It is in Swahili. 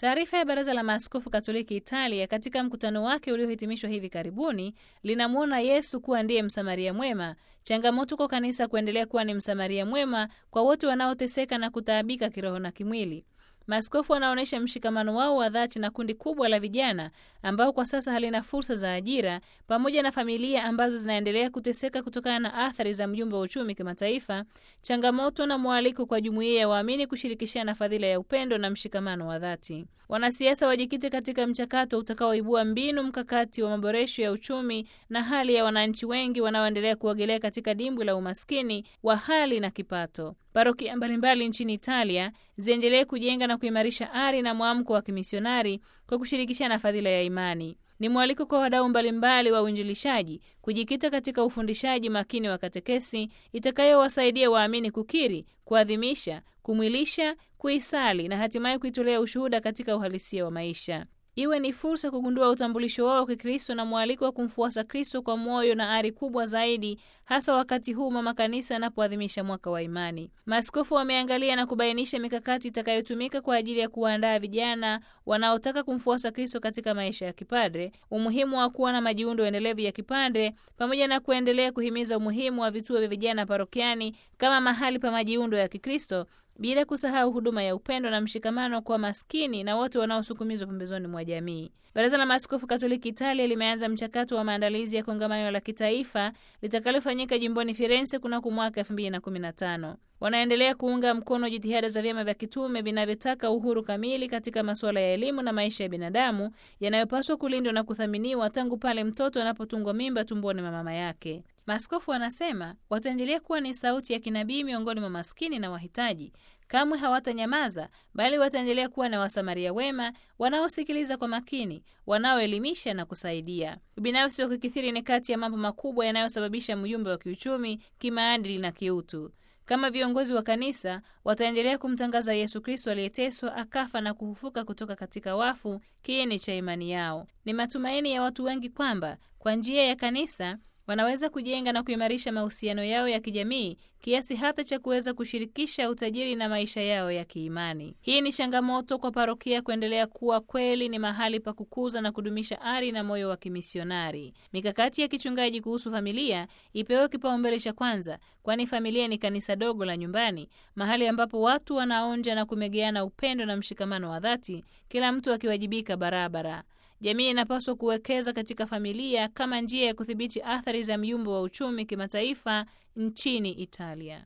Taarifa ya Baraza la Maaskofu Katoliki Italia katika mkutano wake uliohitimishwa hivi karibuni linamwona Yesu kuwa ndiye msamaria mwema. Changamoto kwa kanisa kuendelea kuwa ni msamaria mwema kwa wote wanaoteseka na kutaabika kiroho na kimwili. Maaskofu wanaonyesha mshikamano wao wa dhati na kundi kubwa la vijana ambao kwa sasa halina fursa za ajira, pamoja na familia ambazo zinaendelea kuteseka kutokana na athari za mjumbe wa uchumi kimataifa, changamoto na mwaliko kwa jumuiya ya waamini kushirikishana fadhila ya upendo na mshikamano wa dhati. Wanasiasa wajikite katika mchakato utakaoibua mbinu mkakati wa maboresho ya uchumi na hali ya wananchi wengi wanaoendelea kuogelea katika dimbwi la umaskini wa hali na kipato. Parokia mbalimbali nchini Italia ziendelee kujenga na kuimarisha ari na mwamko wa kimisionari kwa kushirikishana fadhila ya imani. Ni mwaliko kwa wadau mbalimbali wa uinjilishaji kujikita katika ufundishaji makini wa katekesi itakayowasaidia waamini kukiri, kuadhimisha, kumwilisha, kuisali na hatimaye kuitolea ushuhuda katika uhalisia wa maisha. Iwe ni fursa kugundua utambulisho wao wa Kikristo na mwaliko wa kumfuasa Kristo kwa moyo na ari kubwa zaidi, hasa wakati huu mama kanisa anapoadhimisha mwaka wa imani. Maaskofu wameangalia na kubainisha mikakati itakayotumika kwa ajili ya kuwaandaa vijana wanaotaka kumfuasa Kristo katika maisha ya kipadre, umuhimu wa kuwa na majiundo endelevu ya kipadre, pamoja na kuendelea kuhimiza umuhimu wa vituo vya vijana parokiani kama mahali pa majiundo ya Kikristo, bila kusahau huduma ya upendo na mshikamano kwa maskini na wote wanaosukumizwa pembezoni mwa jamii. Baraza la Maaskofu Katoliki Italia limeanza mchakato wa maandalizi ya kongamano la kitaifa litakalofanyika jimboni Firenze kunako mwaka 2015. Wanaendelea kuunga mkono jitihada za vyama vya kitume vinavyotaka uhuru kamili katika masuala ya elimu na maisha ya binadamu yanayopaswa kulindwa na kuthaminiwa tangu pale mtoto anapotungwa mimba tumboni mwa mama yake. Maaskofu wanasema wataendelea kuwa ni sauti ya kinabii miongoni mwa maskini na wahitaji. Kamwe hawatanyamaza, bali wataendelea kuwa na wasamaria wema wanaosikiliza kwa makini, wanaoelimisha na kusaidia. Ubinafsi wa kukithiri ni kati ya mambo makubwa yanayosababisha mjumbe wa kiuchumi, kimaadili na kiutu. Kama viongozi wa kanisa, wataendelea kumtangaza Yesu Kristo aliyeteswa, akafa na kufufuka kutoka katika wafu, kiini cha imani yao. Ni matumaini ya watu wengi kwamba kwa njia ya kanisa wanaweza kujenga na kuimarisha mahusiano yao ya kijamii kiasi hata cha kuweza kushirikisha utajiri na maisha yao ya kiimani. Hii ni changamoto kwa parokia kuendelea kuwa kweli ni mahali pa kukuza na kudumisha ari na moyo wa kimisionari. Mikakati ya kichungaji kuhusu familia ipewe kipaumbele cha kwanza, kwani familia ni kanisa dogo la nyumbani, mahali ambapo watu wanaonja na kumegeana upendo na mshikamano wa dhati, kila mtu akiwajibika barabara. Jamii inapaswa kuwekeza katika familia kama njia ya kudhibiti athari za myumbo wa uchumi kimataifa nchini Italia.